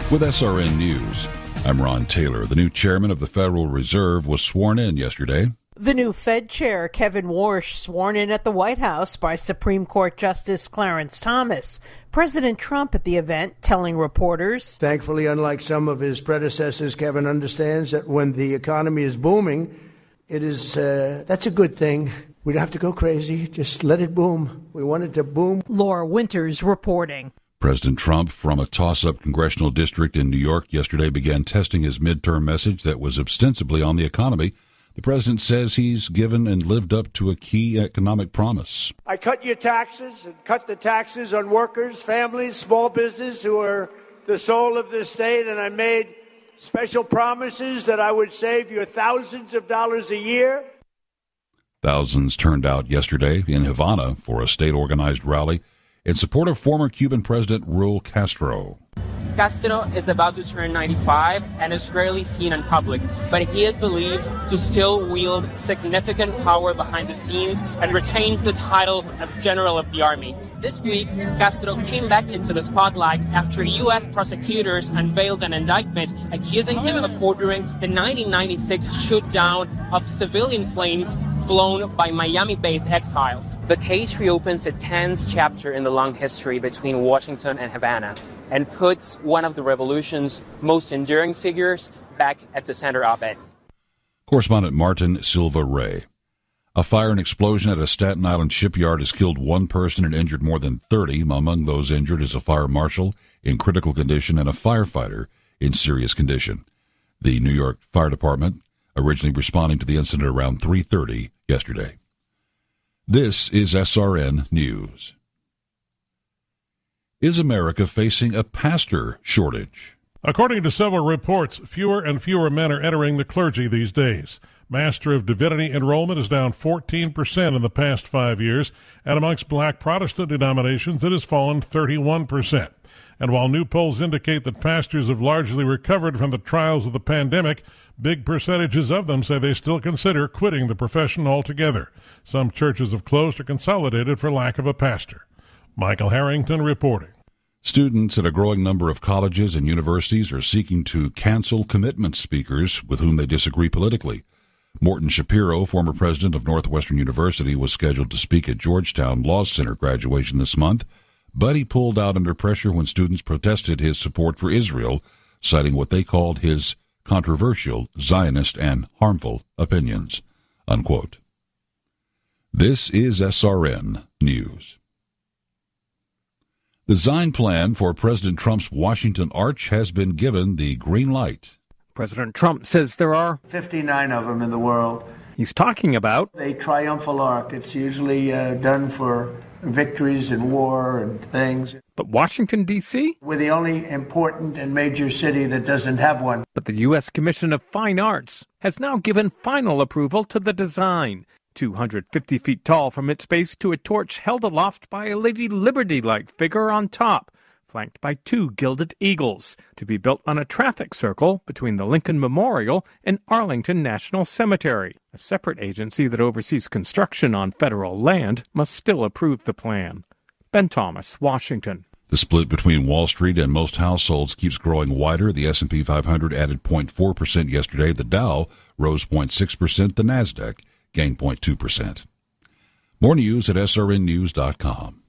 With SRN News, I'm Ron Taylor. The new chairman of the Federal Reserve was sworn in yesterday. The new Fed chair, Kevin Warsh, sworn in at the White House by Supreme Court Justice Clarence Thomas. President Trump at the event telling reporters, "Thankfully, unlike some of his predecessors, Kevin understands that when the economy is booming, that's a good thing. We don't have to go crazy. Just let it boom. We want it to boom." Laura Winters reporting. President Trump, from a toss-up congressional district in New York yesterday, began testing his midterm message that was ostensibly on the economy. The president says he's given and lived up to a key economic promise. "I cut your taxes and cut the taxes on workers, families, small business who are the soul of this state, and I made special promises that I would save you thousands of dollars a year." Thousands turned out yesterday in Havana for a state-organized rally in support of former Cuban President Raul Castro. Castro is about to turn 95 and is rarely seen in public, but he is believed to still wield significant power behind the scenes and retains the title of General of the Army. This week, Castro came back into the spotlight after U.S. prosecutors unveiled an indictment accusing him of ordering the 1996 shoot-down of civilian planes flown by Miami-based exiles. The case reopens a tense chapter in the long history between Washington and Havana and puts one of the revolution's most enduring figures back at the center of it. Correspondent Martin Silva Ray. A fire and explosion at a Staten Island shipyard has killed one person and injured more than 30. Among those injured is a fire marshal in critical condition and a firefighter in serious condition. The New York Fire Department originally responding to the incident around 3:30 yesterday. This is SRN News. Is America facing a pastor shortage? According to several reports, fewer and fewer men are entering the clergy these days. Master of Divinity enrollment is down 14% in the past 5 years, and amongst black Protestant denominations it has fallen 31%. And while new polls indicate that pastors have largely recovered from the trials of the pandemic, big percentages of them say they still consider quitting the profession altogether. Some churches have closed or consolidated for lack of a pastor. Michael Harrington reporting. Students at a growing number of colleges and universities are seeking to cancel commitment speakers with whom they disagree politically. Morton Shapiro, former president of Northwestern University, was scheduled to speak at Georgetown Law Center graduation this month, but he pulled out under pressure when students protested his support for Israel, citing what they called his controversial, Zionist, and harmful opinions, unquote. This is SRN News. The design plan for President Trump's Washington Arch has been given the green light. President Trump says there are 59 of them in the world. He's talking about A triumphal arch. It's usually done for victories in war and things. But Washington, D.C.? We're the only important and major city that doesn't have one. But the U.S. Commission of Fine Arts has now given final approval to the design. 250 feet tall from its base to a torch held aloft by a Lady Liberty-like figure on top, flanked by two gilded eagles, to be built on a traffic circle between the Lincoln Memorial and Arlington National Cemetery. A separate agency that oversees construction on federal land must still approve the plan. Ben Thomas, Washington. The split between Wall Street and most households keeps growing wider. The S&P 500 added 0.4% yesterday. The Dow rose 0.6%. The Nasdaq gained 0.2%. More news at srnnews.com.